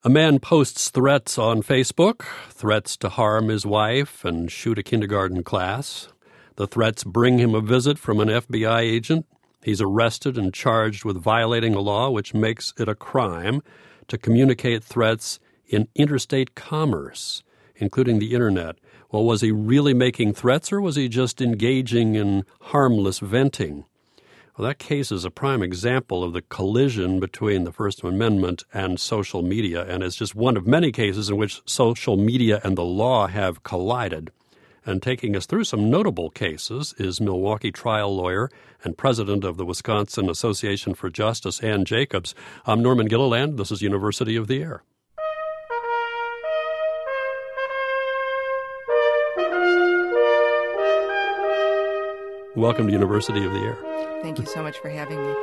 A man posts threats on Facebook, threats to harm his wife and shoot a kindergarten class. The threats bring him a visit from an FBI agent. He's arrested and charged with violating a law which makes it a crime to communicate threats in interstate commerce, including the Internet. Well, was he really making threats, or was he just engaging in harmless venting? Well, that case is a prime example of the collision between the First Amendment and social media, and it's just one of many cases in which social media and the law have collided. And taking us through some notable cases is Milwaukee trial lawyer and president of the Wisconsin Association for Justice, Ann Jacobs. I'm Norman Gilliland. This is University of the Air. Welcome to University of the Air. Thank you so much for having me.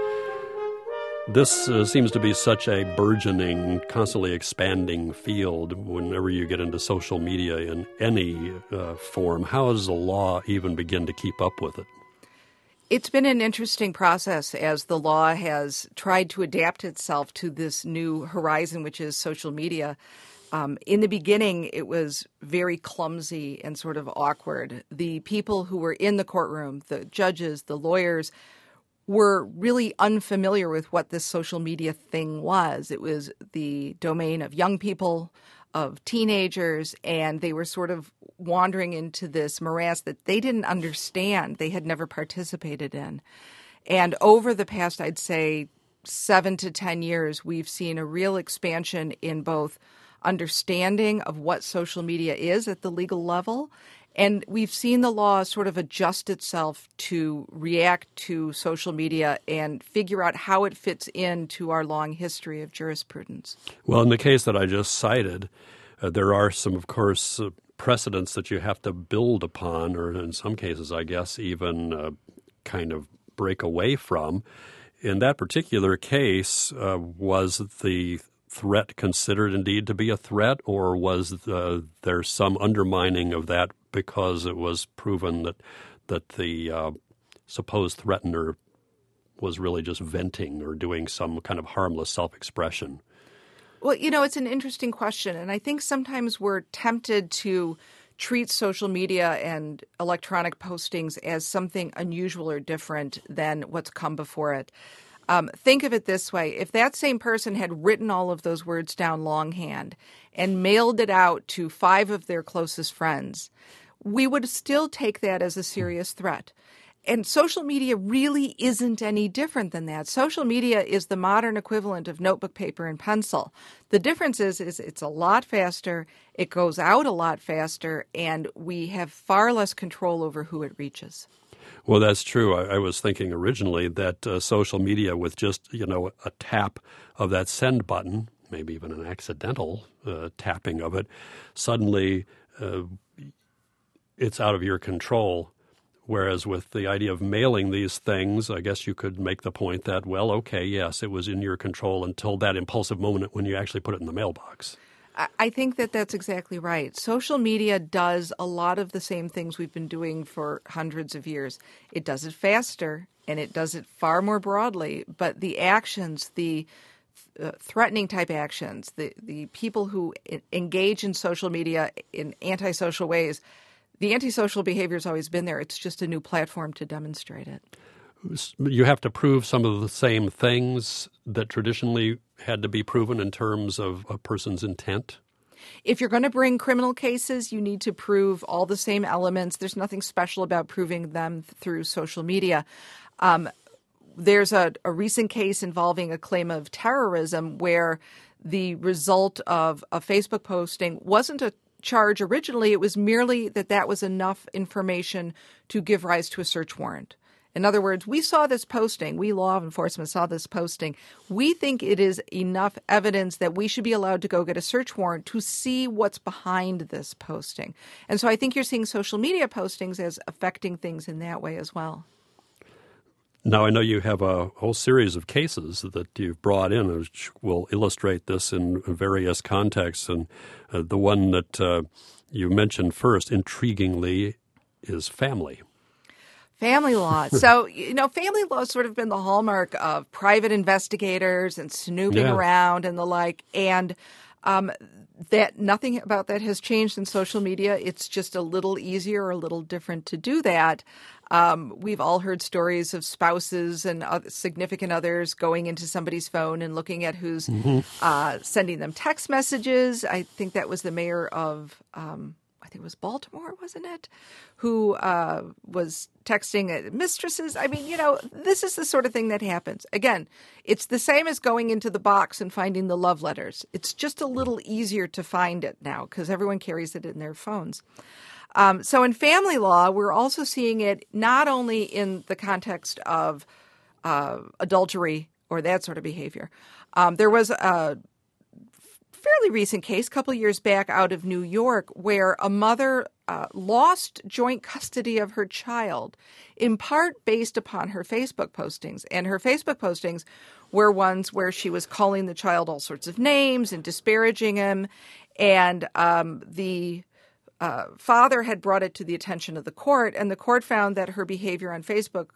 This seems to be such a burgeoning, constantly expanding field whenever you get into social media in any form. How does the law even begin to keep up with it? It's been an interesting process as the law has tried to adapt itself to this new horizon, which is social media. In the beginning, it was very clumsy and sort of awkward. The people who were in the courtroom, the judges, the lawyers, were really unfamiliar with what this social media thing was. It was the domain of young people, of teenagers, and they were sort of wandering into this morass that they didn't understand, they had never participated in. And over the past, I'd say, 7 to 10 years, we've seen a real expansion in both understanding of what social media is at the legal level, and we've seen the law sort of adjust itself to react to social media and figure out how it fits into our long history of jurisprudence. Well, in the case that I just cited, there are some, of course, precedents that you have to build upon, or in some cases, I guess, even kind of break away from. In that particular case, was the threat considered indeed to be a threat, or was there some undermining of that because it was proven that the supposed threatener was really just venting or doing some kind of harmless self-expression? Well, it's an interesting question, and I think sometimes we're tempted to treat social media and electronic postings as something unusual or different than what's come before it. Think of it this way. If that same person had written all of those words down longhand and mailed it out to 5 of their closest friends, we would still take that as a serious threat. And social media really isn't any different than that. Social media is the modern equivalent of notebook paper and pencil. The difference is it's a lot faster, it goes out a lot faster, and we have far less control over who it reaches. Well, that's true. I was thinking originally that social media with just, a tap of that send button, maybe even an accidental tapping of it, suddenly it's out of your control. Whereas with the idea of mailing these things, I guess you could make the point that, well, okay, yes, it was in your control until that impulsive moment when you actually put it in the mailbox. I think that that's exactly right. Social media does a lot of the same things we've been doing for hundreds of years. It does it faster, and it does it far more broadly. But the actions, the threatening type actions, the people who engage in social media in antisocial ways, the antisocial behavior has always been there. It's just a new platform to demonstrate it. You have to prove some of the same things that traditionally had to be proven in terms of a person's intent? If you're going to bring criminal cases, you need to prove all the same elements. There's nothing special about proving them through social media. There's a recent case involving a claim of terrorism where the result of a Facebook posting wasn't a charge originally. It was merely that was enough information to give rise to a search warrant. In other words, we saw this posting. We, law enforcement, saw this posting. We think it is enough evidence that we should be allowed to go get a search warrant to see what's behind this posting. And so I think you're seeing social media postings as affecting things in that way as well. Now, I know you have a whole series of cases that you've brought in, which will illustrate this in various contexts. And the one that you mentioned first, intriguingly, is family. Family law. So, family law has sort of been the hallmark of private investigators and snooping around and the like. And That nothing about that has changed in social media. It's just a little easier or a little different to do that. We've all heard stories of spouses and significant others going into somebody's phone and looking at who's sending them text messages. I think that was the mayor of, I think it was Baltimore, wasn't it? Who was texting mistresses. I mean, this is the sort of thing that happens. Again, it's the same as going into the box and finding the love letters. It's just a little easier to find it now because everyone carries it in their phones. So in family law, we're also seeing it not only in the context of adultery or that sort of behavior. There was a fairly recent case, a couple of years back out of New York, where a mother lost joint custody of her child, in part based upon her Facebook postings. And her Facebook postings were ones where she was calling the child all sorts of names and disparaging him. And the father had brought it to the attention of the court, and the court found that her behavior on Facebook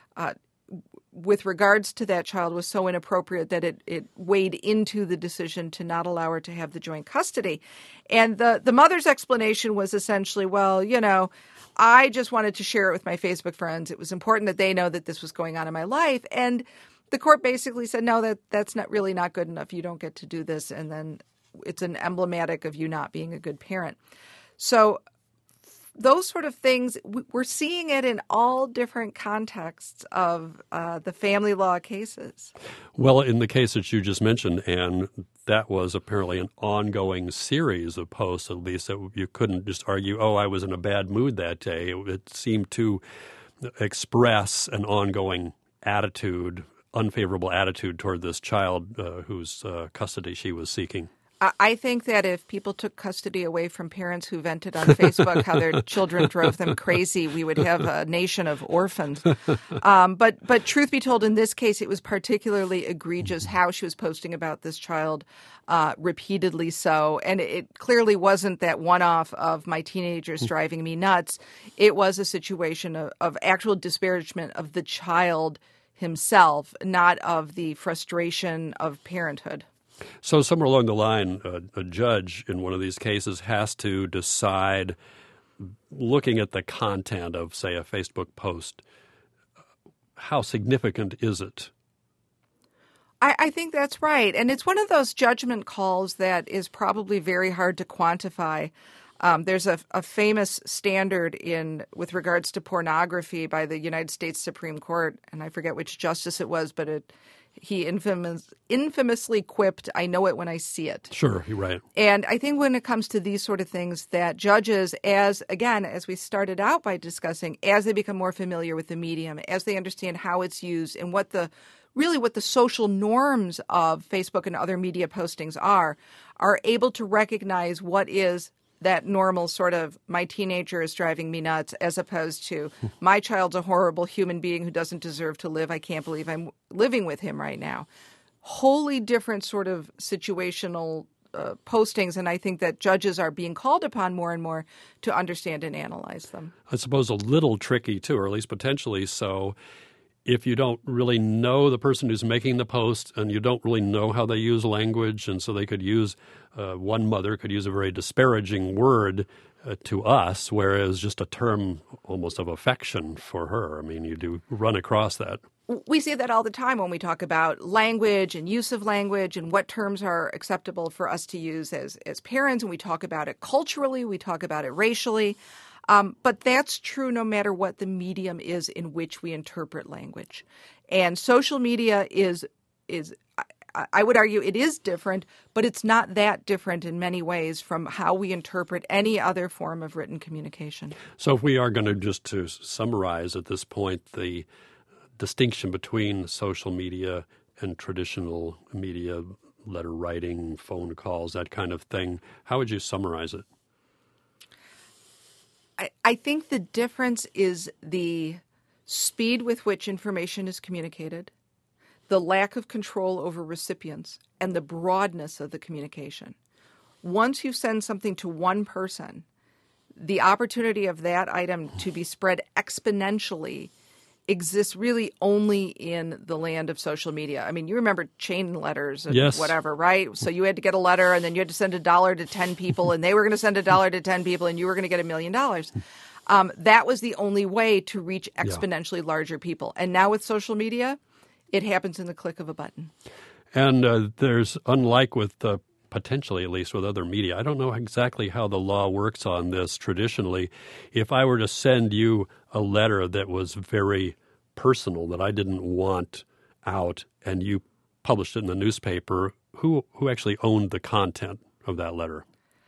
with regards to that child was so inappropriate that it weighed into the decision to not allow her to have the joint custody. And the mother's explanation was essentially, well, I just wanted to share it with my Facebook friends. It was important that they know that this was going on in my life. And the court basically said, no, that's not good enough. You don't get to do this. And then it's an emblematic of you not being a good parent. So those sort of things, we're seeing it in all different contexts of the family law cases. Well, in the case that you just mentioned, Anne, that was apparently an ongoing series of posts, at least, that you couldn't just argue, I was in a bad mood that day. It seemed to express an ongoing attitude, unfavorable attitude toward this child whose custody she was seeking. I think that if people took custody away from parents who vented on Facebook how their children drove them crazy, we would have a nation of orphans. But truth be told, in this case, it was particularly egregious how she was posting about this child, repeatedly so. And it clearly wasn't that one-off of my teenagers driving me nuts. It was a situation of actual disparagement of the child himself, not of the frustration of parenthood. So somewhere along the line, a judge in one of these cases has to decide, looking at the content of, say, a Facebook post, how significant is it? I think that's right. And it's one of those judgment calls that is probably very hard to quantify. There's a famous standard with regards to pornography by the United States Supreme Court, and I forget which justice it was, but he infamously quipped, "I know it when I see it." Sure, you're right. And I think when it comes to these sort of things, that judges, as we started out by discussing, as they become more familiar with the medium, as they understand how it's used and what the social norms of Facebook and other media postings are able to recognize what is that normal sort of my teenager is driving me nuts, as opposed to my child's a horrible human being who doesn't deserve to live. I can't believe I'm living with him right now. Wholly different sort of situational postings, and I think that judges are being called upon more and more to understand and analyze them. I suppose a little tricky too, or at least potentially so, if you don't really know the person who's making the post and you don't really know how they use language, and so they could use, one mother could use a very disparaging word to us, whereas just a term almost of affection for her. I mean, you do run across that. We see that all the time when we talk about language and use of language and what terms are acceptable for us to use as parents, and we talk about it culturally, we talk about it racially. But that's true no matter what the medium is in which we interpret language. And social media is I would argue it is different, but it's not that different in many ways from how we interpret any other form of written communication. So if we are going to just to summarize at this point the distinction between social media and traditional media, letter writing, phone calls, that kind of thing, how would you summarize it? I think the difference is the speed with which information is communicated, the lack of control over recipients, and the broadness of the communication. Once you send something to one person, the opportunity of that item to be spread exponentially exists really only in the land of social media. I mean, you remember chain letters and Yes. whatever, right? So you had to get a letter, and then you had to send $1 to 10 people, and they were going to send $1 to 10 people, and you were going to get $1 million. That was the only way to reach exponentially larger people. And now with social media, it happens in the click of a button. And there's, unlike with potentially at least with other media, I don't know exactly how the law works on this traditionally. If I were to send you a letter that was very personal that I didn't want out and you published it in the newspaper, who actually owned the content of that letter?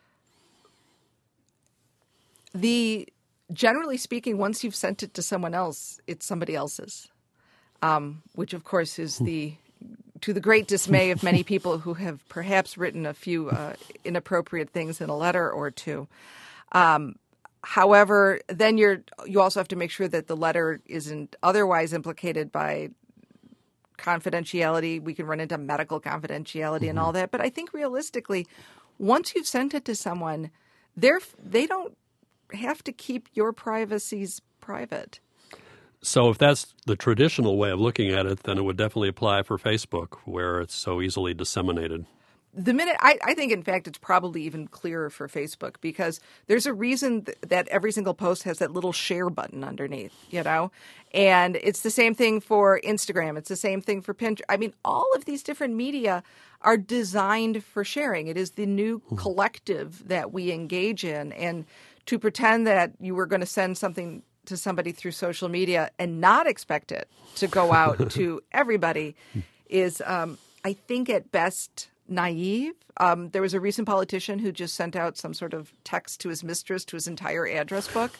Generally speaking, once you've sent it to someone else, it's somebody else's, which of course is to the great dismay of many people who have perhaps written a few inappropriate things in a letter or two. However, then you also have to make sure that the letter isn't otherwise implicated by confidentiality. We can run into medical confidentiality and all that. But I think realistically, once you've sent it to someone, they don't have to keep your privacies private. So if that's the traditional way of looking at it, then it would definitely apply for Facebook, where it's so easily disseminated. The minute I think, in fact, it's probably even clearer for Facebook, because there's a reason that every single post has that little share button underneath, and it's the same thing for Instagram. It's the same thing for Pinterest. I mean, all of these different media are designed for sharing. It is the new collective that we engage in. And to pretend that you were going to send something to somebody through social media and not expect it to go out to everybody is, I think, at best naive. There was a recent politician who just sent out some sort of text to his mistress to his entire address book.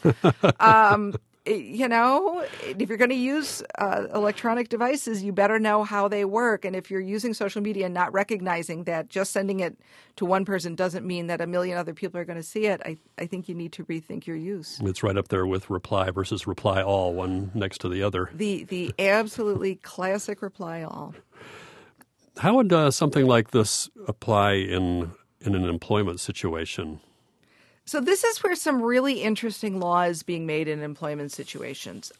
If you're going to use electronic devices, you better know how they work. And if you're using social media and not recognizing that just sending it to one person doesn't mean that a million other people are going to see it, I think you need to rethink your use. It's right up there with reply versus reply all, one next to the other. The absolutely classic reply all. How would something like this apply in an employment situation? So this is where some really interesting law is being made in employment situations.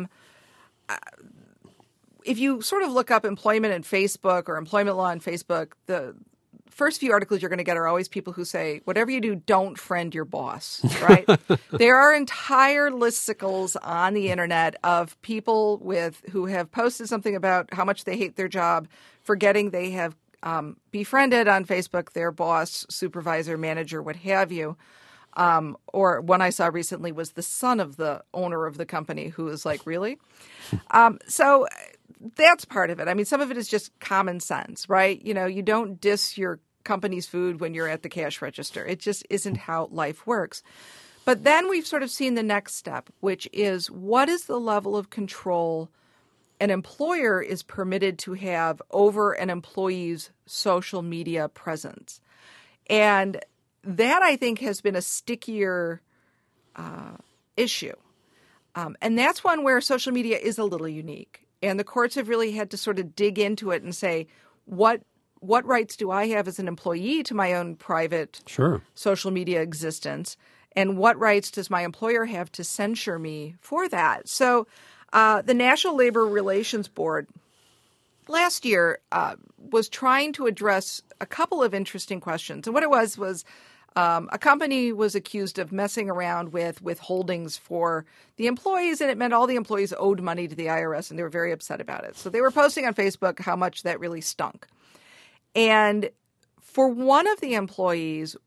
If you sort of look up employment in Facebook or employment law in Facebook, the first few articles you're going to get are always people who say, whatever you do, don't friend your boss, right? There are entire listicles on the internet of people who have posted something about how much they hate their job, forgetting they have befriended on Facebook their boss, supervisor, manager, what have you. Or one I saw recently was the son of the owner of the company who was like, really? So that's part of it. I mean, some of it is just common sense, right? You don't diss your company's food when you're at the cash register. It just isn't how life works. But then we've sort of seen the next step, which is what is the level of control an employer is permitted to have over an employee's social media presence. And that, I think, has been a stickier issue. And that's one where social media is a little unique. And the courts have really had to sort of dig into it and say, what rights do I have as an employee to my own private social media existence? And what rights does my employer have to censure me for that? So the National Labor Relations Board last year was trying to address a couple of interesting questions. And what it was a company was accused of messing around with withholdings for the employees, and it meant all the employees owed money to the IRS, and they were very upset about it. So they were posting on Facebook how much that really stunk. And for one of the employees,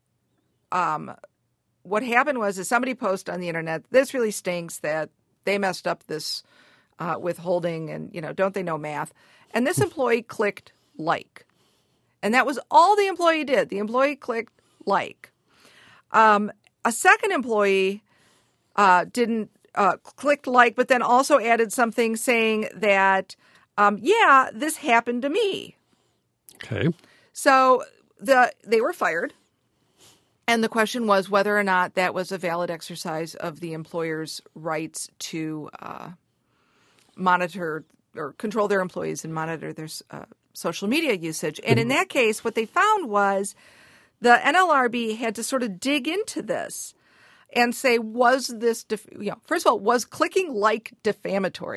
what happened was somebody posted on the internet, this really stinks that they messed up this withholding, and, don't they know math? And this employee clicked like. And that was all the employee did. The employee clicked like. A second employee didn't click like, but then also added something saying that, this happened to me. Okay. So they were fired. And the question was whether or not that was a valid exercise of the employer's rights to monitor or control their employees and monitor their social media usage. And in that case, what they found was the NLRB had to sort of dig into this and say, was this, first of all, was clicking like defamatory?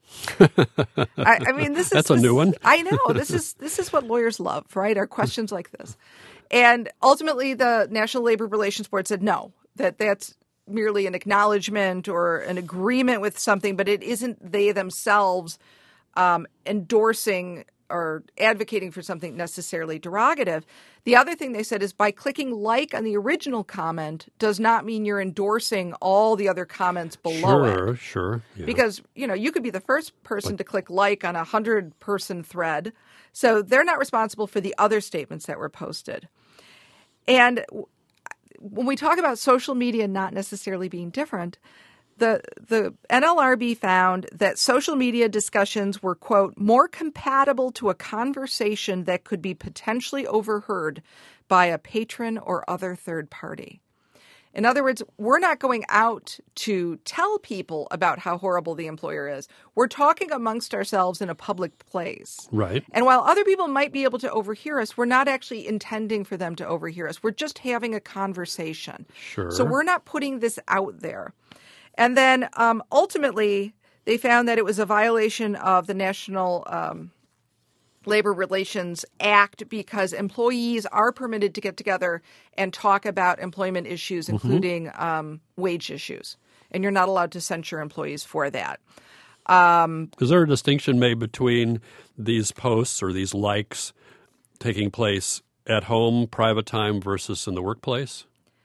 I mean, this is That's a new one. I know this is what lawyers love, right? Are questions like this, and ultimately, the National Labor Relations Board said no, that's merely an acknowledgement or an agreement with something, but it isn't they themselves endorsing or advocating for something necessarily derogative. The other thing they said is by clicking like on the original comment does not mean you're endorsing all the other comments below it. Sure. Yeah. Because, you could be the first person to click like on a 100-person thread. So they're not responsible for the other statements that were posted. And when we talk about social media not necessarily being different, the NLRB found that social media discussions were, quote, more compatible to a conversation that could be potentially overheard by a patron or other third party. In other words, we're not going out to tell people about how horrible the employer is. We're talking amongst ourselves in a public place. Right. And while other people might be able to overhear us, we're not actually intending for them to overhear us. We're just having a conversation. Sure. So we're not putting this out there. And then ultimately, they found that it was a violation of the National Labor Relations Act because employees are permitted to get together and talk about employment issues, including wage issues. And you're not allowed to censure employees for that. Is there a distinction made between these posts or these likes taking place at home, private time, versus in the workplace?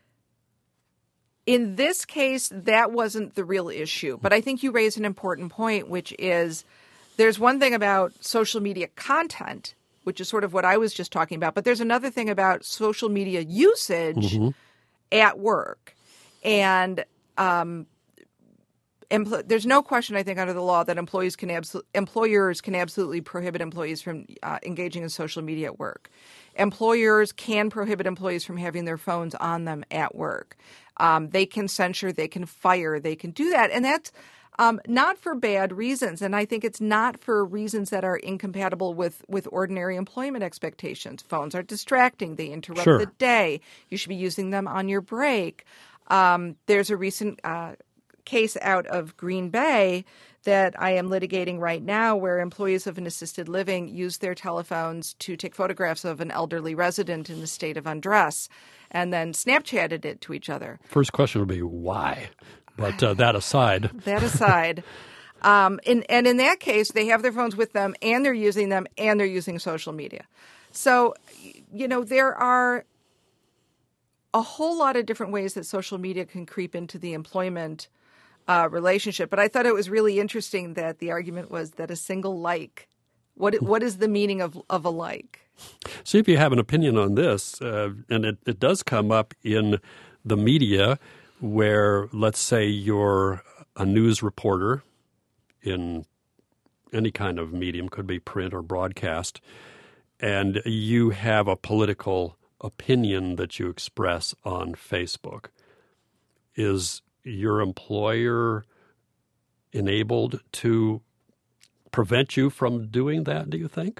In this case, that wasn't the real issue. But I think you raise an important point, which is there's one thing about social media content, which is sort of what I was just talking about, but there's another thing about social media usage at work. And there's no question, I think, under the law that employers can absolutely prohibit employees from engaging in social media at work. Employers can prohibit employees from having their phones on them at work. They can censure, they can fire, they can do that. And that's not for bad reasons. And I think it's not for reasons that are incompatible with ordinary employment expectations. Phones are distracting. They interrupt the day. You should be using them on your break. There's a recent case out of Green Bay that I am litigating right now where employees of an assisted living use their telephones to take photographs of an elderly resident in the state of undress and then Snapchatted it to each other. First question would be why? But that aside. And in that case, they have their phones with them and they're using them and they're using social media. So, there are a whole lot of different ways that social media can creep into the employment relationship. But I thought it was really interesting that the argument was that a single like, what is the meaning of a like? See if you have an opinion on this. And it does come up in the media where, let's say, you're a news reporter in any kind of medium, could be print or broadcast, and you have a political opinion that you express on Facebook. Is your employer enabled to prevent you from doing that, do you think?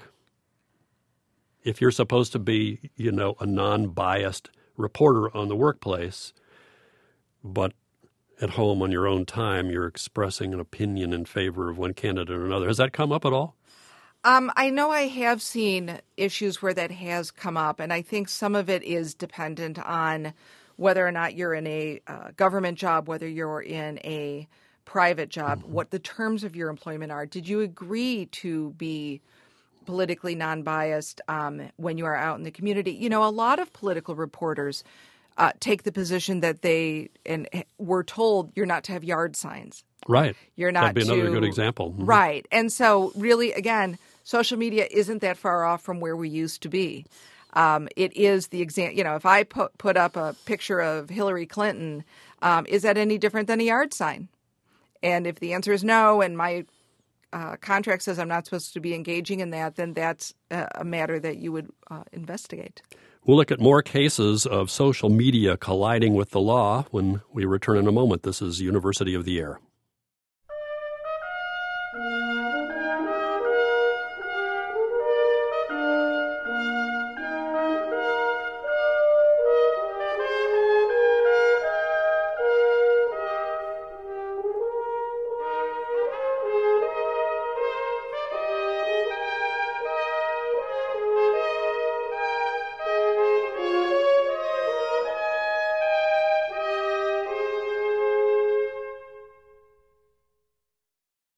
If you're supposed to be, a non-biased reporter on the workplace, but at home on your own time, you're expressing an opinion in favor of one candidate or another. Has that come up at all? I know I have seen issues where that has come up, and I think some of it is dependent on whether or not you're in a government job, whether you're in a private job, what the terms of your employment are. Did you agree to be politically non-biased when you are out in the community? A lot of political reporters take the position that they were told you're not to have yard signs. Right. You're not That'd be another good example. Mm-hmm. Right. And so really, again, social media isn't that far off from where we used to be. It is the example. If I put up a picture of Hillary Clinton, is that any different than a yard sign? And if the answer is no, and my contract says I'm not supposed to be engaging in that, then that's a matter that you would investigate. We'll look at more cases of social media colliding with the law when we return in a moment. This is University of the Air.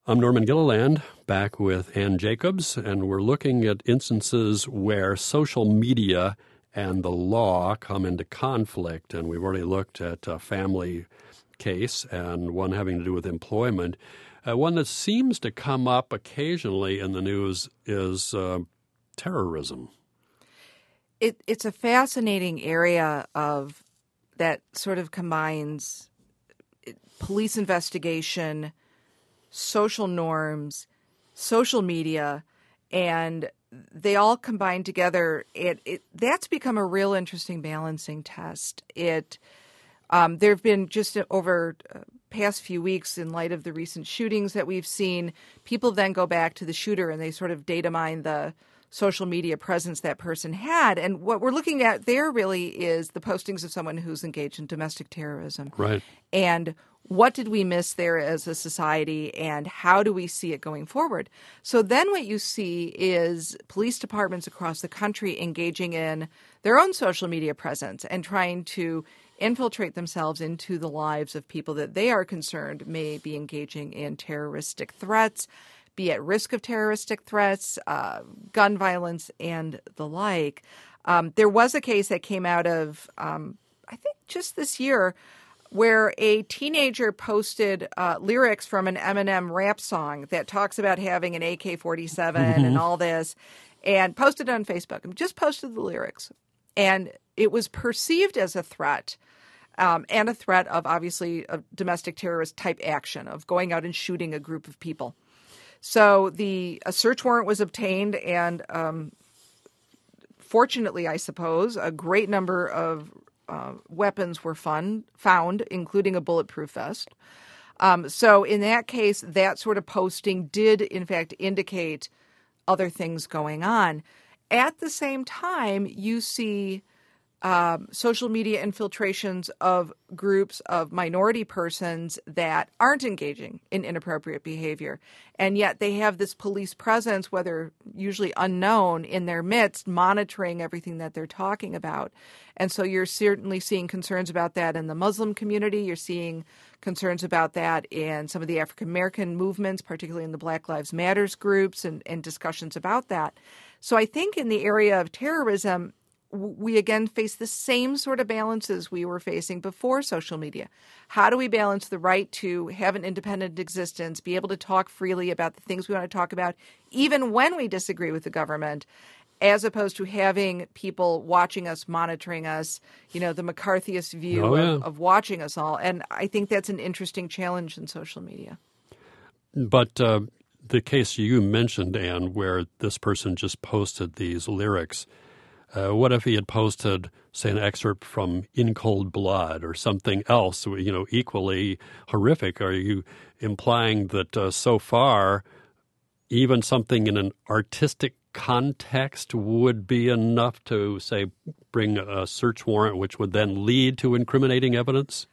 I'm Norman Gilliland, back with Ann Jacobs, and we're looking at instances where social media and the law come into conflict. And we've already looked at a family case and one having to do with employment. One that seems to come up occasionally in the news is terrorism. It's a fascinating area of that sort of combines police investigation, social norms, social media, and they all combine together. That's become a real interesting balancing test. There have been just over past few weeks, in light of the recent shootings that we've seen, people then go back to the shooter and they sort of data mine the social media presence that person had. And what we're looking at there really is the postings of someone who's engaged in domestic terrorism. Right. And what did we miss there as a society, and how do we see it going forward? So then what you see is police departments across the country engaging in their own social media presence and trying to infiltrate themselves into the lives of people that they are concerned may be engaging in terroristic threats, be at risk of terroristic threats, gun violence, and the like. There was a case that came out of, I think, just this year, where a teenager posted lyrics from an Eminem rap song that talks about having an AK-47 and all this, and posted it on Facebook, and just posted the lyrics. And it was perceived as a threat, and a threat of, obviously, a domestic terrorist type action, of going out and shooting a group of people. So a search warrant was obtained, and fortunately, I suppose, a great number of weapons were found, including a bulletproof vest. So in that case, that sort of posting did, in fact, indicate other things going on. At the same time, you see social media infiltrations of groups of minority persons that aren't engaging in inappropriate behavior. And yet they have this police presence, whether usually unknown, in their midst, monitoring everything that they're talking about. And so you're certainly seeing concerns about that in the Muslim community. You're seeing concerns about that in some of the African American movements, particularly in the Black Lives Matters groups, and discussions about that. So I think in the area of terrorism, we again face the same sort of balances we were facing before social media. How do we balance the right to have an independent existence, be able to talk freely about the things we want to talk about, even when we disagree with the government, as opposed to having people watching us, monitoring us, the McCarthyist view of watching us all. And I think that's an interesting challenge in social media. But the case you mentioned, Ann, where this person just posted these lyrics, what if he had posted, say, an excerpt from In Cold Blood or something else, equally horrific? Are you implying that so far, even something in an artistic context would be enough to, say, bring a search warrant, which would then lead to incriminating evidence?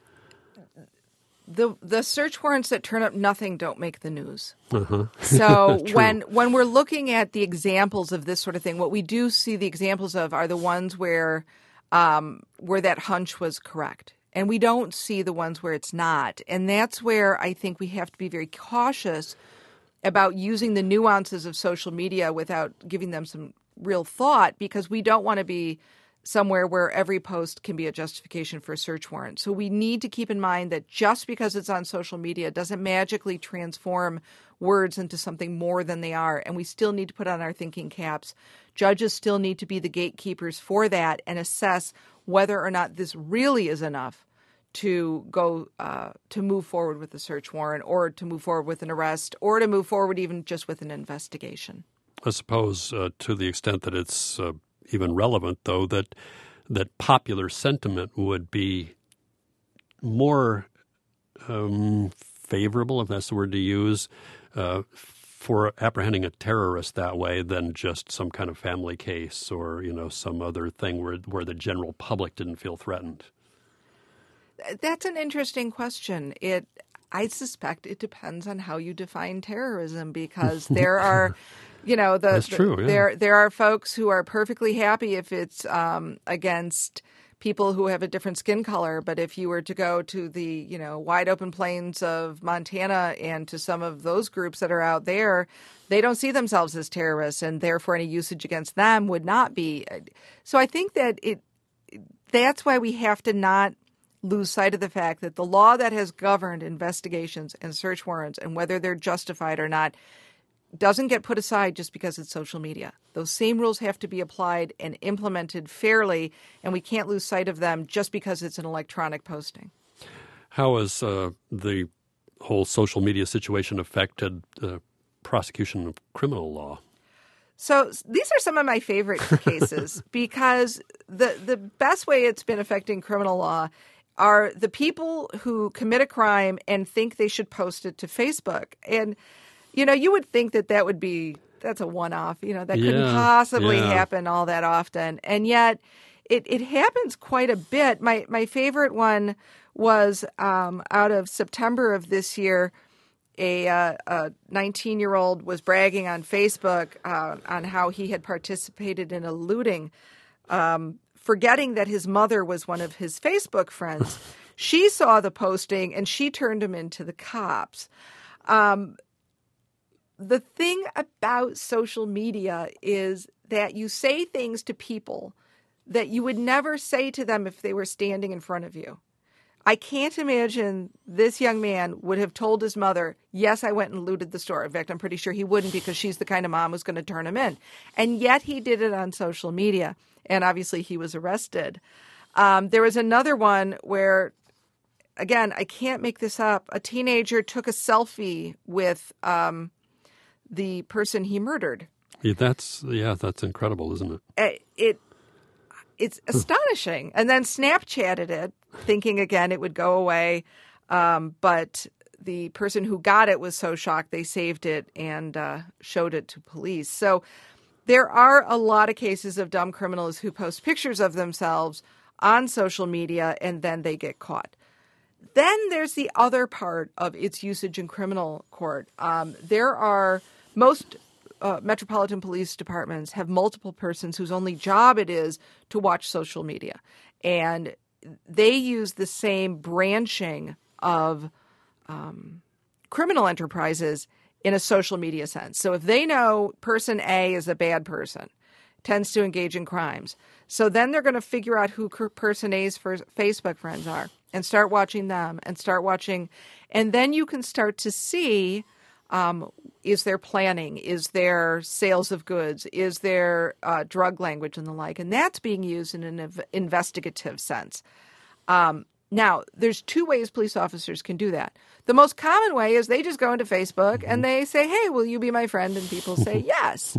The search warrants that turn up nothing don't make the news. Uh-huh. So when we're looking at the examples of this sort of thing, what we do see the examples of are the ones where that hunch was correct. And we don't see the ones where it's not. And that's where I think we have to be very cautious about using the nuances of social media without giving them some real thought, because we don't want to be somewhere where every post can be a justification for a search warrant. So we need to keep in mind that just because it's on social media doesn't magically transform words into something more than they are. And we still need to put on our thinking caps. Judges still need to be the gatekeepers for that and assess whether or not this really is enough to go to move forward with a search warrant, or to move forward with an arrest, or to move forward even just with an investigation. I suppose to the extent that it's even relevant, though, that popular sentiment would be more favorable, if that's the word to use, for apprehending a terrorist that way than just some kind of family case or, some other thing where the general public didn't feel threatened. That's an interesting question. I suspect it depends on how you define terrorism, because there are, That's true, yeah. There are folks who are perfectly happy if it's against people who have a different skin color. But if you were to go to the, wide open plains of Montana and to some of those groups that are out there, they don't see themselves as terrorists, and therefore any usage against them would not be. So I think that that's why we have to not lose sight of the fact that the law that has governed investigations and search warrants and whether they're justified or not doesn't get put aside just because it's social media. Those same rules have to be applied and implemented fairly, and we can't lose sight of them just because it's an electronic posting. How has the whole social media situation affected the prosecution of criminal law? So these are some of my favorite cases because the best way it's been affecting criminal law are the people who commit a crime and think they should post it to Facebook. And you would think that would be, that's a one-off, that couldn't possibly happen all that often. And yet it happens quite a bit. My favorite one was out of September of this year. A 19-year-old was bragging on Facebook on how he had participated in a looting, forgetting that his mother was one of his Facebook friends. She saw the posting and she turned him into the cops. The thing about social media is that you say things to people that you would never say to them if they were standing in front of you. I can't imagine this young man would have told his mother, yes, I went and looted the store. In fact, I'm pretty sure he wouldn't because she's the kind of mom who's going to turn him in. And yet he did it on social media. And obviously he was arrested. There was another one where, again, I can't make this up. A teenager took a selfie with the person he murdered. Yeah, that's incredible, isn't it? It's astonishing. And then Snapchatted it, thinking again it would go away. But the person who got it was so shocked they saved it and showed it to police. So there are a lot of cases of dumb criminals who post pictures of themselves on social media and then they get caught. Then there's the other part of its usage in criminal court. There are most metropolitan police departments have multiple persons whose only job it is to watch social media. And they use the same branching of criminal enterprises in a social media sense. So if they know person A is a bad person, tends to engage in crimes, so then they're going to figure out who person A's Facebook friends are and start watching them and start watching. And then you can start to see, is there planning? Is there sales of goods? Is there drug language and the like? And that's being used in an investigative sense. Now, there's two ways police officers can do that. The most common way is they just go into Facebook and they say, hey, will you be my friend? And people say yes.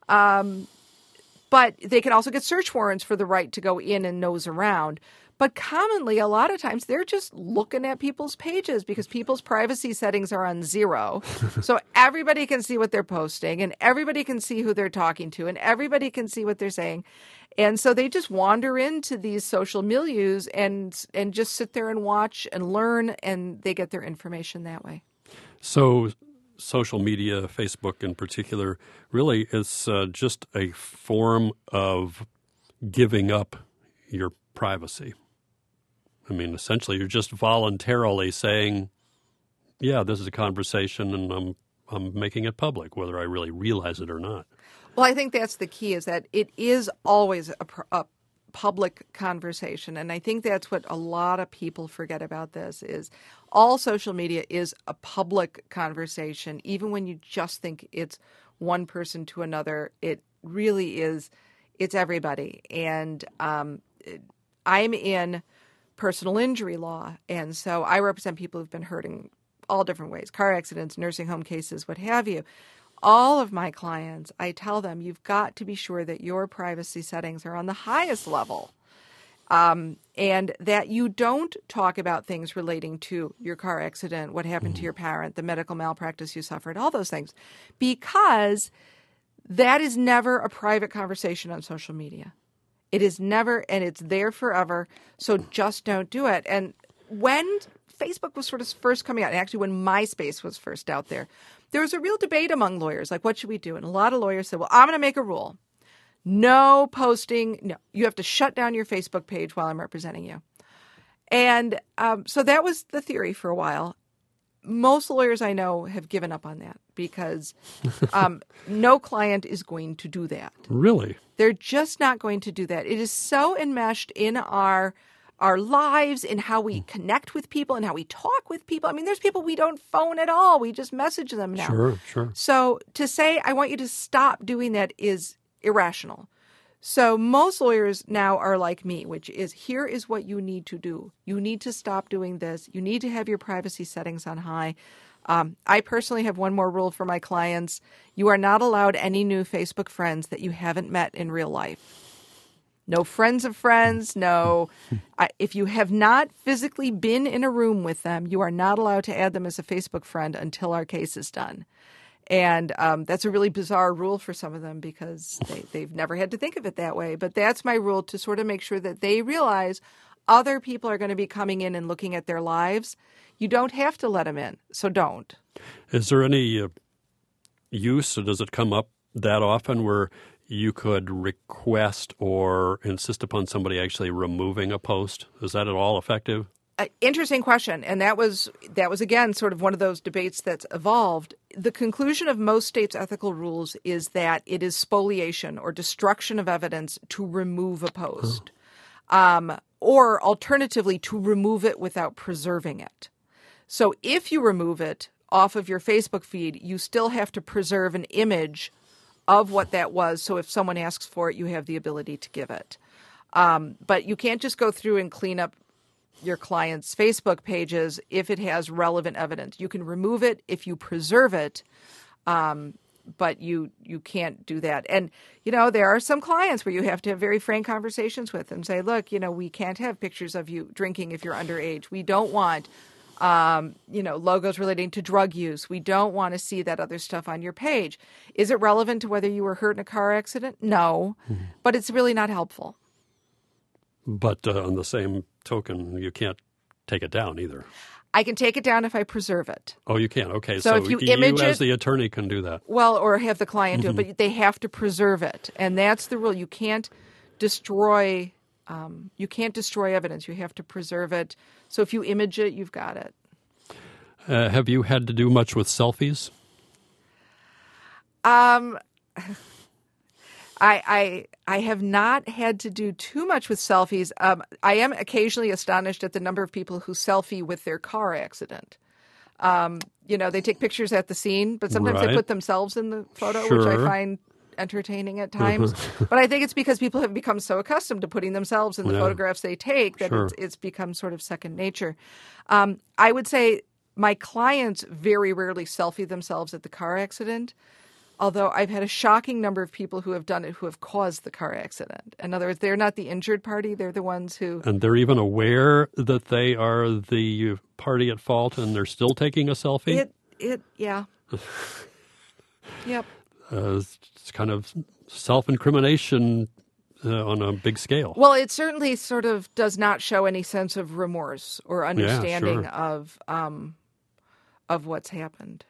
But they can also get search warrants for the right to go in and nose around. But commonly, a lot of times, they're just looking at people's pages because people's privacy settings are on 0. So everybody can see what they're posting and everybody can see who they're talking to and everybody can see what they're saying. And so they just wander into these social milieus and just sit there and watch and learn, and they get their information that way. So social media, Facebook in particular, really is just a form of giving up your privacy. I mean, essentially, you're just voluntarily saying, yeah, this is a conversation and I'm making it public, whether I really realize it or not. Well, I think that's the key, is that it is always a public conversation. And I think that's what a lot of people forget about this, is all social media is a public conversation. Even when you just think it's one person to another, it really is, it's everybody. And I'm in personal injury law, and so I represent people who've been hurt in all different ways, car accidents, nursing home cases, what have you. All of my clients, I tell them, you've got to be sure that your privacy settings are on the highest level, and that you don't talk about things relating to your car accident, what happened to your parent, the medical malpractice you suffered, all those things, because that is never a private conversation on social media. It is never, and it's there forever, so just don't do it. And when Facebook was sort of first coming out, and actually when MySpace was first out there was a real debate among lawyers, like, what should we do? And a lot of lawyers said, well, I'm going to make a rule. No posting. No, you have to shut down your Facebook page while I'm representing you. And so that was the theory for a while. Most lawyers I know have given up on that because no client is going to do that. Really? They're just not going to do that. It is so enmeshed in our lives, in how we connect with people and how we talk with people. I mean, there's people we don't phone at all. We just message them now. Sure. So to say, I want you to stop doing that is irrational. So most lawyers now are like me, which is, here is what you need to do. You need to stop doing this. You need to have your privacy settings on high. I personally have one more rule for my clients. You are not allowed any new Facebook friends that you haven't met in real life. No friends of friends, no. If you have not physically been in a room with them, you are not allowed to add them as a Facebook friend until our case is done. And that's a really bizarre rule for some of them because they've never had to think of it that way. But that's my rule, to sort of make sure that they realize other people are going to be coming in and looking at their lives. You don't have to let them in, so don't. Is there any use, or does it come up that often, where you could request or insist upon somebody actually removing a post? Is that at all effective? Interesting question. And that was again, sort of one of those debates that's evolved. The conclusion of most states' ethical rules is that it is spoliation or destruction of evidence to remove a post. Or alternatively, to remove it without preserving it. So if you remove it off of your Facebook feed, you still have to preserve an image of what that was. So if someone asks for it, you have the ability to give it. But you can't just go through and clean up your client's Facebook pages if it has relevant evidence. You can remove it if you preserve it, but you can't do that. And, there are some clients where you have to have very frank conversations with and say, look, we can't have pictures of you drinking if you're underage. We don't want, logos relating to drug use. We don't want to see that other stuff on your page. Is it relevant to whether you were hurt in a car accident? No, but it's really not helpful. But on the same token, you can't take it down either. I can take it down if I preserve it. Oh, you can. Okay. So if you image as the attorney can do that. Well, or have the client do it, but they have to preserve it. And that's the rule. You can't destroy evidence. You have to preserve it. So if you image it, you've got it. Have you had to do much with selfies? I have not had to do too much with selfies. I am occasionally astonished at the number of people who selfie with their car accident. They take pictures at the scene, but sometimes they put themselves in the photo, which I find entertaining at times. But I think it's because people have become so accustomed to putting themselves in the photographs they take that it's become sort of second nature. I would say my clients very rarely selfie themselves at the car accident. Although I've had a shocking number of people who have done it who have caused the car accident. In other words, they're not the injured party. They're the ones who... And they're even aware that they are the party at fault and they're still taking a selfie? Yeah. Yep. It's kind of self-incrimination on a big scale. Well, it certainly sort of does not show any sense of remorse or understanding of what's happened.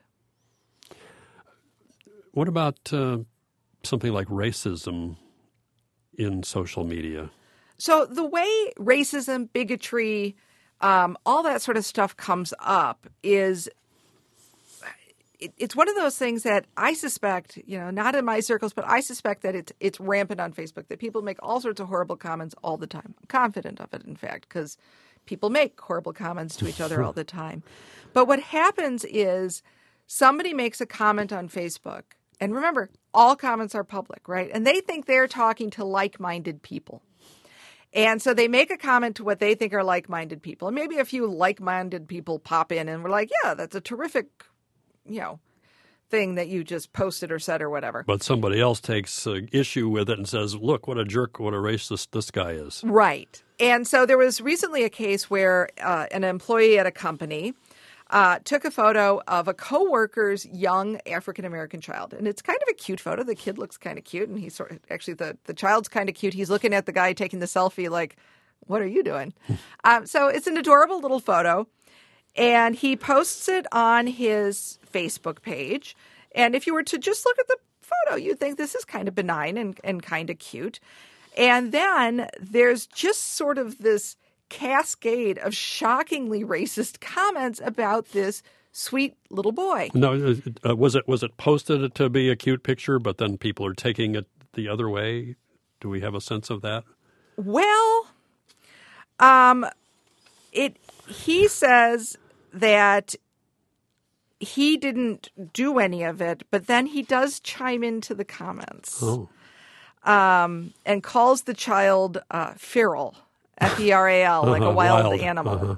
What about something like racism in social media? So the way racism, bigotry, all that sort of stuff comes up is it's one of those things that I suspect, not in my circles, but I suspect that it's rampant on Facebook, that people make all sorts of horrible comments all the time. I'm confident of it, in fact, because people make horrible comments to each other all the time. But what happens is somebody makes a comment on Facebook. And remember, all comments are public, right? And they think they're talking to like-minded people. And so they make a comment to what they think are like-minded people. And maybe a few like-minded people pop in and we're like, yeah, that's a terrific, thing that you just posted or said or whatever. But somebody else takes issue with it and says, look, what a jerk, what a racist this guy is. Right. And so there was recently a case where an employee at a company took a photo of a coworker's young African-American child. And it's kind of a cute photo. The kid looks kind of cute. And he's actually the child's kind of cute. He's looking at the guy taking the selfie like, what are you doing? So it's an adorable little photo. And he posts it on his Facebook page. And if you were to just look at the photo. You'd think this is kind of benign and kind of cute. And then there's just sort of this cascade of shockingly racist comments about this sweet little boy. No, was it posted to be a cute picture, but then people are taking it the other way? Do we have a sense of that? Well, he says that he didn't do any of it, but then he does chime into the comments. Oh. And calls the child feral, F-E-R-A-L, like a wild animal.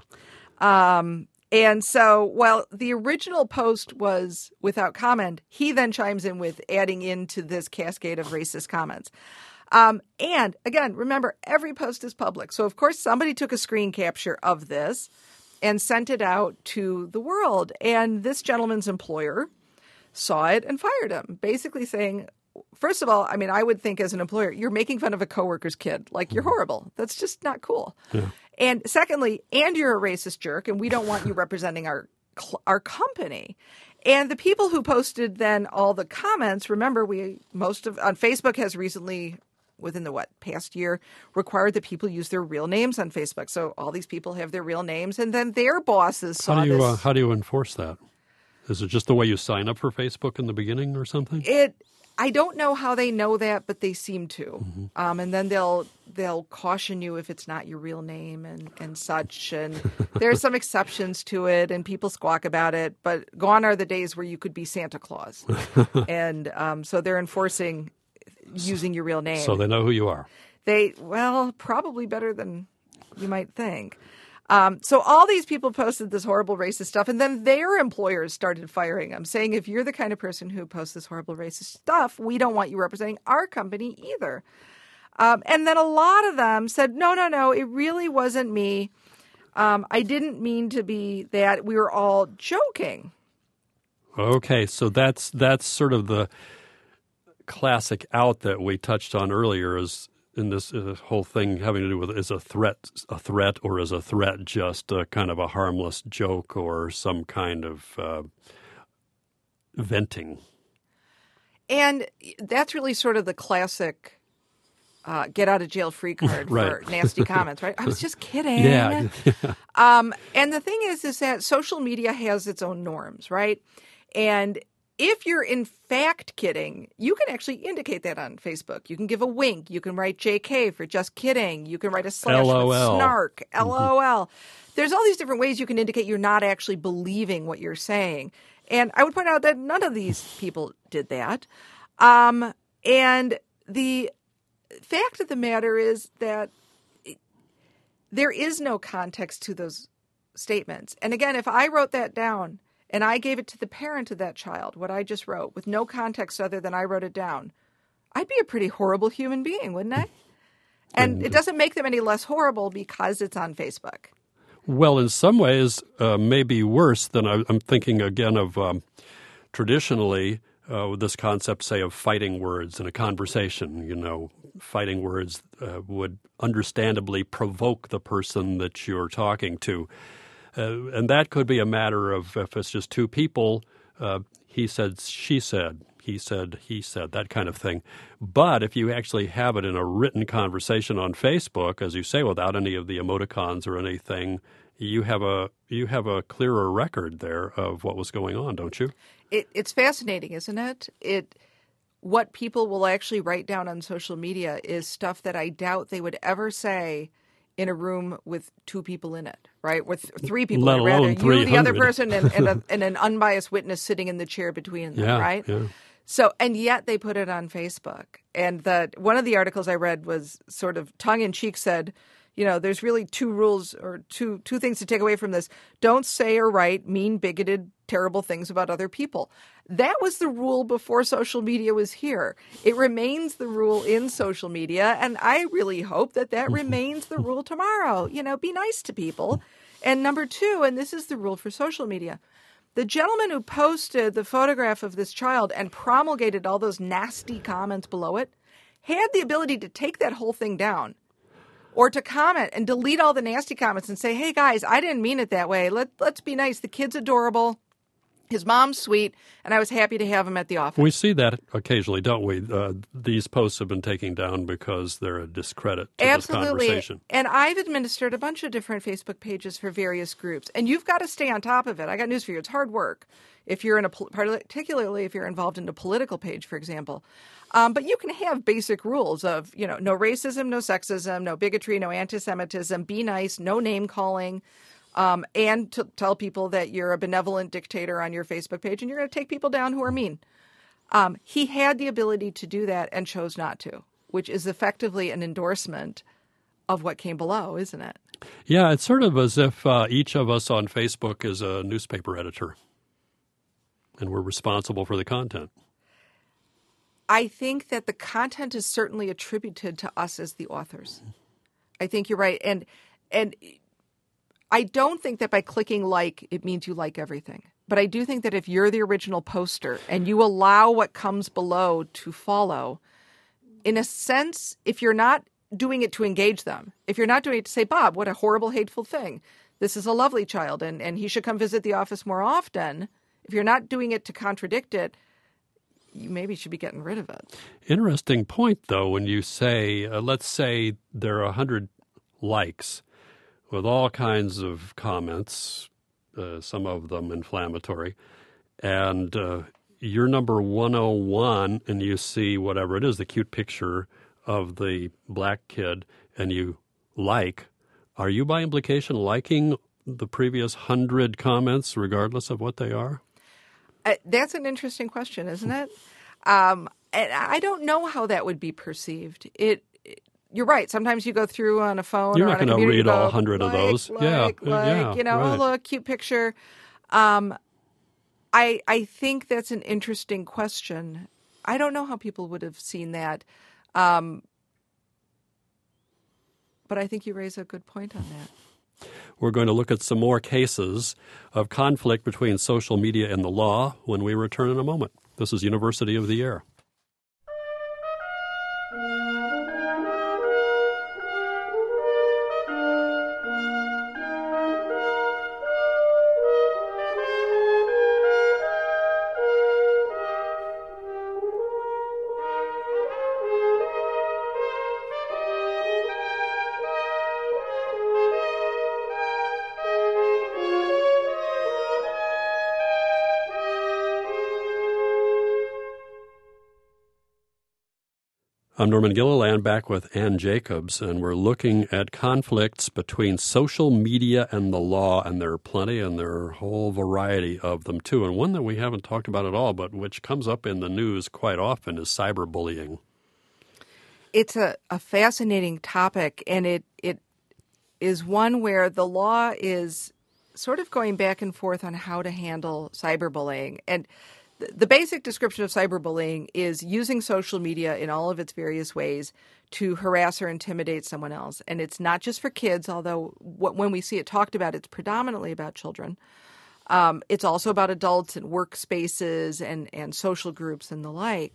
And so while the original post was without comment, he then chimes in with adding into this cascade of racist comments. And again, remember, every post is public. So, of course, somebody took a screen capture of this and sent it out to the world. And this gentleman's employer saw it and fired him, basically saying, first of all, I mean, I would think as an employer, you're making fun of a coworker's kid. Like, you're horrible. That's just not cool. Yeah. And secondly, and you're a racist jerk, and we don't want you representing our company. And the people who posted then all the comments, remember, on Facebook has recently, within the past year, required that people use their real names on Facebook. So all these people have their real names, and then their bosses saw this. How do you enforce that? Is it just the way you sign up for Facebook in the beginning or something? I don't know how they know that, but they seem to. Mm-hmm. And then they'll caution you if it's not your real name and such. And there's some exceptions to it, and people squawk about it. But gone are the days where you could be Santa Claus. And so they're enforcing using your real name. So they know who you are. Probably better than you might think. So all these people posted this horrible racist stuff, and then their employers started firing them, saying, if you're the kind of person who posts this horrible racist stuff, we don't want you representing our company either. And then a lot of them said, no, it really wasn't me. I didn't mean to be that. We were all joking. Okay, so that's sort of the classic out that we touched on earlier is in this whole thing having to do with is a threat or is a threat just a kind of a harmless joke or some kind of venting? And that's really sort of the classic get out of jail free card for nasty comments, right? I was just kidding. Yeah. And the thing is that social media has its own norms, right? And if you're in fact kidding, you can actually indicate that on Facebook. You can give a wink. You can write JK for just kidding. You can write a slash LOL. with snark, LOL. There's all these different ways you can indicate you're not actually believing what you're saying. And I would point out that none of these people did that. And the fact of the matter is that there is no context to those statements. And again, if I wrote that down and I gave it to the parent of that child, what I just wrote, with no context other than I wrote it down, I'd be a pretty horrible human being, wouldn't I? And it doesn't make them any less horrible because it's on Facebook. Well, in some ways, maybe worse than I'm thinking again of traditionally this concept, say, of fighting words in a conversation. You know, fighting words would understandably provoke the person that you're talking to. And that could be a matter of if it's just two people, he said, she said, he said, that kind of thing. But if you actually have it in a written conversation on Facebook, as you say, without any of the emoticons or anything, you have a clearer record there of what was going on, don't you? It's fascinating, isn't it? What people will actually write down on social media is stuff that I doubt they would ever say in a room with two people in it, right? With three people, let alone you, the other person, and an unbiased witness sitting in the chair between them, right? Yeah. So, and yet they put it on Facebook. And one of the articles I read was sort of tongue-in-cheek said, you know, there's really two rules or two things to take away from this. Don't say or write mean, bigoted, terrible things about other people. That was the rule before social media was here. It remains the rule in social media, and I really hope that remains the rule tomorrow. You know, be nice to people. And number two, and this is the rule for social media, the gentleman who posted the photograph of this child and promulgated all those nasty comments below it had the ability to take that whole thing down. Or to comment and delete all the nasty comments and say, hey, guys, I didn't mean it that way. Let's be nice. The kid's adorable. His mom's sweet, and I was happy to have him at the office. We see that occasionally, don't we? These posts have been taken down because they're a discredit to this conversation. And I've administered a bunch of different Facebook pages for various groups, and you've got to stay on top of it. I got news for you. It's hard work if you're particularly if you're involved in a political page, for example. But you can have basic rules of, no racism, no sexism, no bigotry, no anti-Semitism, be nice, no name calling. And to tell people that you're a benevolent dictator on your Facebook page and you're going to take people down who are mean. He had the ability to do that and chose not to, which is effectively an endorsement of what came below, isn't it? Yeah, it's sort of as if each of us on Facebook is a newspaper editor and we're responsible for the content. I think that the content is certainly attributed to us as the authors. I think you're right. And I don't think that by clicking like, it means you like everything. But I do think that if you're the original poster and you allow what comes below to follow, in a sense, if you're not doing it to engage them, if you're not doing it to say, Bob, what a horrible, hateful thing. This is a lovely child and he should come visit the office more often. If you're not doing it to contradict it, you maybe should be getting rid of it. Interesting point, though, when you say, let's say there are 100 likes, with all kinds of comments, some of them inflammatory, and you're number 101 and you see whatever it is, the cute picture of the black kid, and you like, are you by implication liking the previous 100 comments regardless of what they are? That's an interesting question, isn't it? And I don't know how that would be perceived. You're right. Sometimes you go through on a phone You're or not on a going to read all book, 100 of those. right. Oh, look, cute picture. I think that's an interesting question. I don't know how people would have seen that. But I think you raise a good point on that. We're going to look at some more cases of conflict between social media and the law when we return in a moment. This is University of the Air. I'm Norman Gilliland, back with Ann Jacobs, and we're looking at conflicts between social media and the law, and there are plenty, and there are a whole variety of them, too. And one that we haven't talked about at all, but which comes up in the news quite often, is cyberbullying. It's a fascinating topic, and it is one where the law is sort of going back and forth on how to handle cyberbullying. And the basic description of cyberbullying is using social media in all of its various ways to harass or intimidate someone else. And it's not just for kids, although when we see it talked about, it's predominantly about children. It's also about adults and workspaces and social groups and the like.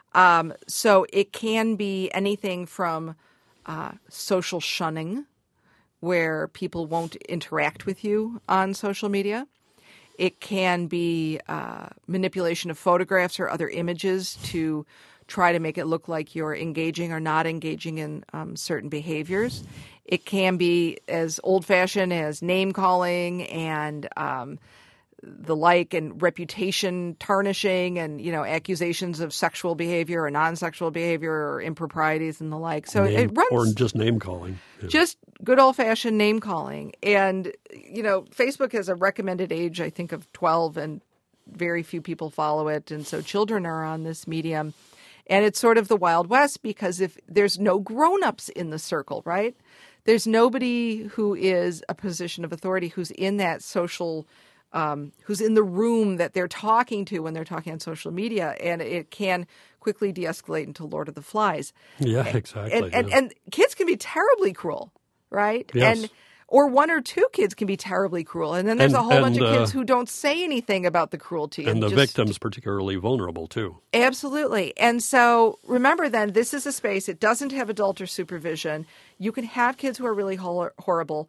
So it can be anything from social shunning, where people won't interact with you on social media. It can be manipulation of photographs or other images to try to make it look like you're engaging or not engaging in certain behaviors. It can be as old-fashioned as name-calling and the like, and reputation tarnishing, and accusations of sexual behavior or non-sexual behavior or improprieties and the like. So it runs, or just name calling, just good old-fashioned name calling. And Facebook has a recommended age, I think, of 12, and very few people follow it, and so children are on this medium. And it's sort of the Wild West, because if there's no grown-ups in the circle, right? There's nobody who is a position of authority who's in that social who's in the room that they're talking to when they're talking on social media, and it can quickly de-escalate into Lord of the Flies. Yeah, exactly. And kids can be terribly cruel, right? Yes. Or one or two kids can be terribly cruel, and then there's a whole bunch of kids who don't say anything about the cruelty. And the victim's particularly vulnerable, too. Absolutely. And so remember then, this is a space, it doesn't have adult or supervision. You can have kids who are really horrible.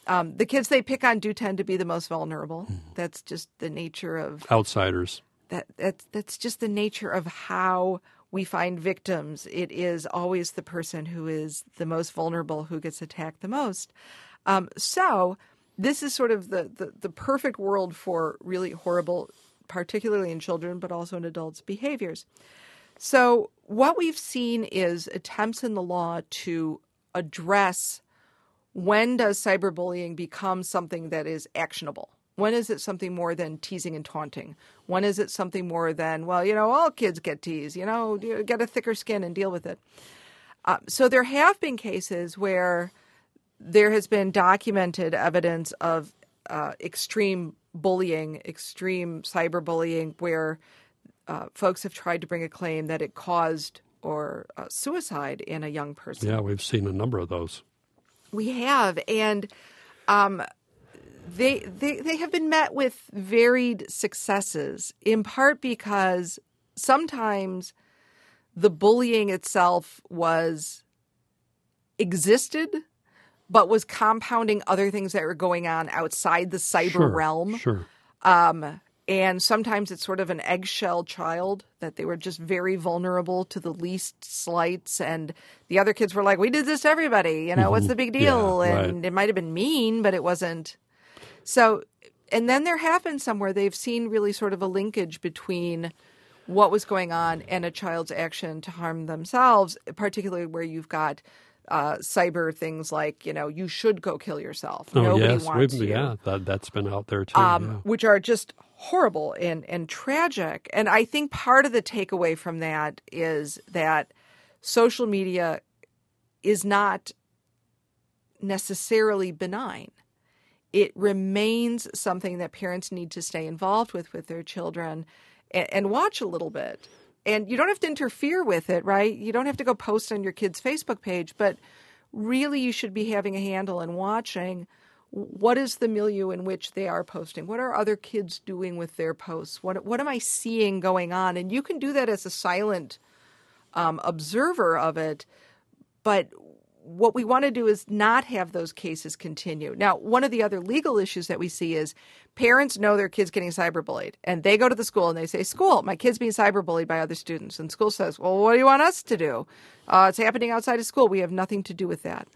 The kids they pick on do tend to be the most vulnerable. That's just the nature of outsiders. That's just the nature of how we find victims. It is always the person who is the most vulnerable who gets attacked the most. So this is sort of the perfect world for really horrible, particularly in children, but also in adults, behaviors. So what we've seen is attempts in the law to address when does cyberbullying become something that is actionable? When is it something more than teasing and taunting? When is it something more than, well, all kids get teased, you get a thicker skin and deal with it. So there have been cases where there has been documented evidence of extreme bullying, extreme cyberbullying, where folks have tried to bring a claim that it caused or suicide in a young person. Yeah, we've seen a number of those. We have, and they have been met with varied successes, in part because sometimes the bullying itself existed, but was compounding other things that were going on outside the cyber realm. Sure. And sometimes it's sort of an eggshell child that they were just very vulnerable to the least slights. And the other kids were like, we did this to everybody. What's the big deal? Yeah, and It might have been mean, but it wasn't. So, and then there have been some where they've seen really sort of a linkage between what was going on and a child's action to harm themselves, particularly where you've got cyber things like, you should go kill yourself. Nobody wants you. Yeah, that's been out there too. Which are just horrible and tragic. And I think part of the takeaway from that is that social media is not necessarily benign. It remains something that parents need to stay involved with their children and watch a little bit. And you don't have to interfere with it, right? You don't have to go post on your kid's Facebook page, but really you should be having a handle and watching what is the milieu in which they are posting. What are other kids doing with their posts? What am I seeing going on? And you can do that as a silent observer of it, but what we want to do is not have those cases continue. Now, one of the other legal issues that we see is parents know their kid's getting cyberbullied, and they go to the school and they say, school, my kid's being cyberbullied by other students. And school says, well, what do you want us to do? It's happening outside of school. We have nothing to do with that.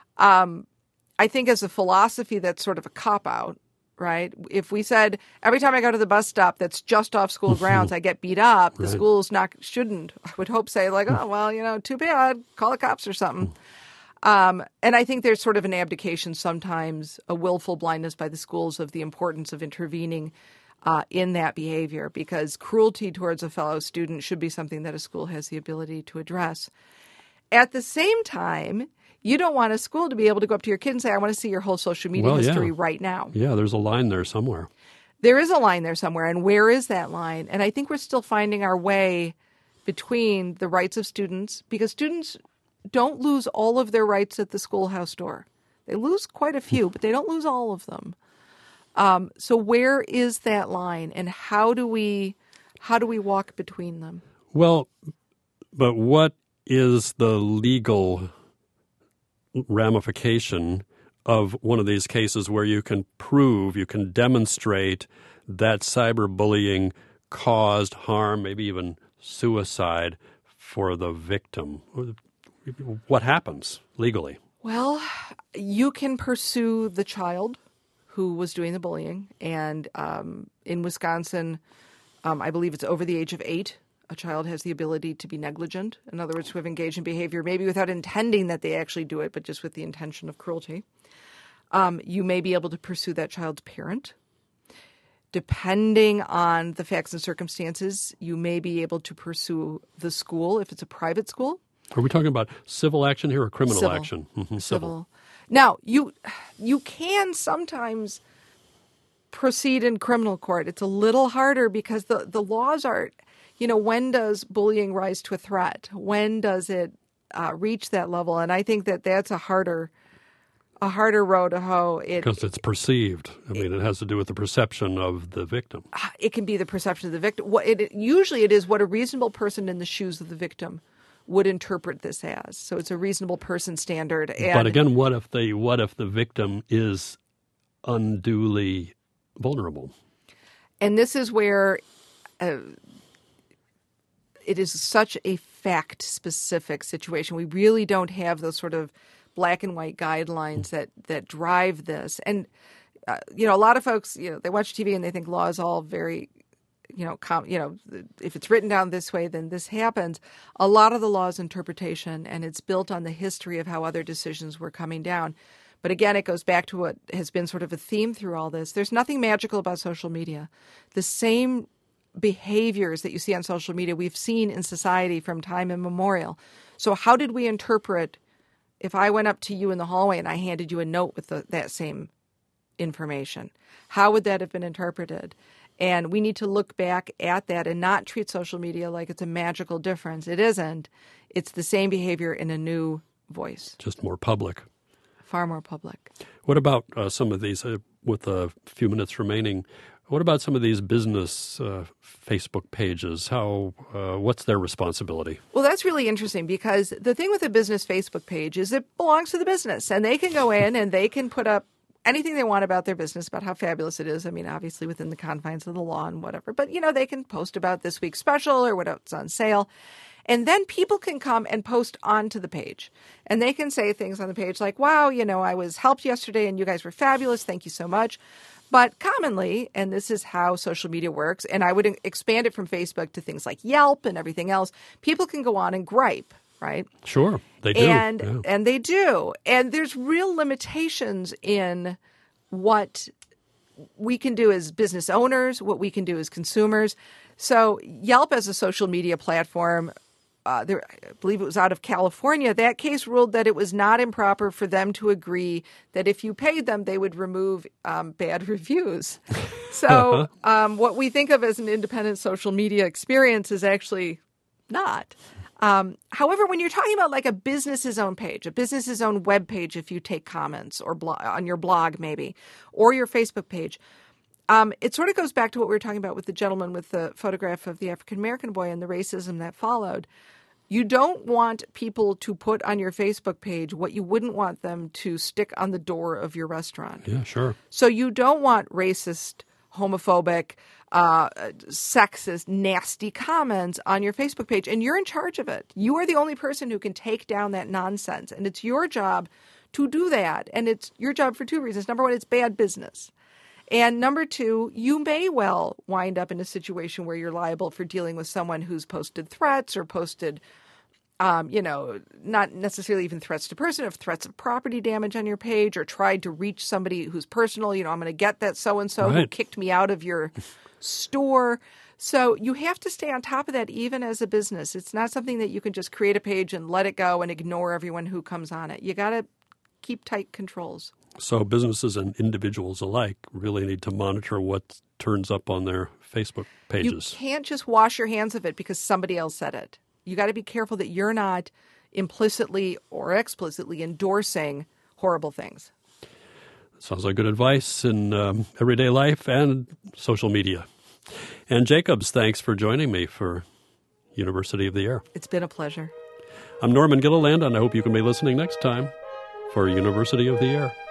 I think as a philosophy, that's sort of a cop-out, right? If we said, every time I go to the bus stop that's just off school grounds, I get beat up, the schools shouldn't, I would hope, say like, oh, well, too bad, call the cops or something. And I think there's sort of an abdication sometimes, a willful blindness by the schools of the importance of intervening in that behavior, because cruelty towards a fellow student should be something that a school has the ability to address. At the same time, you don't want a school to be able to go up to your kid and say, I want to see your whole social media history right now. Yeah, there's a line there somewhere. There is a line there somewhere. And where is that line? And I think we're still finding our way between the rights of students, because students don't lose all of their rights at the schoolhouse door. They lose quite a few, but they don't lose all of them. So where is that line, and how do we walk between them? Well, but what is the legal ramification of one of these cases where you can demonstrate that cyberbullying caused harm, maybe even suicide for the victim? What happens legally? Well, you can pursue the child who was doing the bullying. And in Wisconsin, I believe it's over the age of 8. A child has the ability to be negligent. In other words, to have engaged in behavior, maybe without intending that they actually do it, but just with the intention of cruelty. You may be able to pursue that child's parent. Depending on the facts and circumstances, you may be able to pursue the school if it's a private school. Are we talking about civil action here or criminal Civil. action? Mm-hmm, Civil. Now, you can sometimes proceed in criminal court. It's a little harder because the laws are, when does bullying rise to a threat? When does it reach that level? And I think that that's a harder road to hoe. Because it's perceived. It has to do with the perception of the victim. It can be the perception of the victim. Usually it is what a reasonable person in the shoes of the victim would interpret this as. So it's a reasonable person standard. And, but again, what if the victim is unduly vulnerable? And this is where it is such a fact-specific situation. We really don't have those sort of black and white guidelines that drive this. And a lot of folks, they watch TV and they think law is all very, if it's written down this way, then this happens. A lot of the law is interpretation, and it's built on the history of how other decisions were coming down. But again, it goes back to what has been sort of a theme through all this. There's nothing magical about social media. The same behaviors that you see on social media we've seen in society from time immemorial. So how did we interpret if I went up to you in the hallway and I handed you a note with that same information? How would that have been interpreted? And we need to look back at that and not treat social media like it's a magical difference. It isn't. It's the same behavior in a new voice. Just more public. Far more public. What about some of these, with a few minutes remaining, what about some of these business Facebook pages? What's their responsibility? Well, that's really interesting because the thing with a business Facebook page is it belongs to the business, and they can go in and they can put up anything they want about their business, about how fabulous it is. I mean, obviously within the confines of the law and whatever, but they can post about this week's special or what's on sale. And then people can come and post onto the page. And they can say things on the page like, wow, I was helped yesterday and you guys were fabulous. Thank you so much. But commonly, and this is how social media works, and I would expand it from Facebook to things like Yelp and everything else, people can go on and gripe, right? Sure, they do. And they do. And there's real limitations in what we can do as business owners, what we can do as consumers. So Yelp as a social media platform, I believe it was out of California, that case ruled that it was not improper for them to agree that if you paid them, they would remove bad reviews. So what we think of as an independent social media experience is actually not. However, when you're talking about like a business's own page, a business's own web page, if you take comments or on your blog maybe, or your Facebook page, it sort of goes back to what we were talking about with the gentleman with the photograph of the African-American boy and the racism that followed. You don't want people to put on your Facebook page what you wouldn't want them to stick on the door of your restaurant. Yeah, sure. So you don't want racist, homophobic, sexist, nasty comments on your Facebook page, and you're in charge of it. You are the only person who can take down that nonsense, and it's your job to do that. And it's your job for two reasons. Number one, it's bad business. And number two, you may well wind up in a situation where you're liable for dealing with someone who's posted threats or posted, not necessarily even threats to person, of threats of property damage on your page, or tried to reach somebody who's personal. I'm going to get that so-and-so who kicked me out of your store. So you have to stay on top of that even as a business. It's not something that you can just create a page and let it go and ignore everyone who comes on it. You got to keep tight controls. So businesses and individuals alike really need to monitor what turns up on their Facebook pages. You can't just wash your hands of it because somebody else said it. You got to be careful that you're not implicitly or explicitly endorsing horrible things. Sounds like good advice in everyday life and social media. And Jacobs, thanks for joining me for University of the Air. It's been a pleasure. I'm Norman Gilliland, and I hope you can be listening next time for University of the Air.